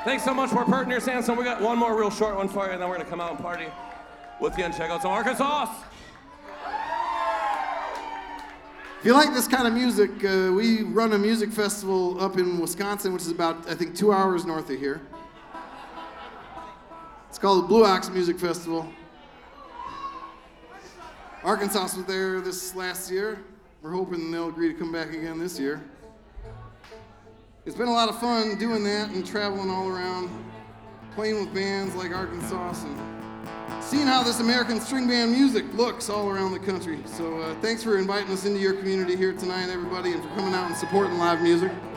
Thanks so much for Pert near Sandstone. We got one more real short one for you, and then we're gonna come out and party with you and check out some Arkansas. If you like this kind of music, we run a music festival up in Wisconsin, which is about, I think, 2 hours north of here. It's called the Blue Ox Music Festival. Arkansas was there this last year. We're hoping they'll agree to come back again this year. It's been a lot of fun doing that and traveling all around, playing with bands like Arkansas and seeing how this American string band music looks all around the country. So thanks for inviting us into your community here tonight, everybody, and for coming out and supporting live music.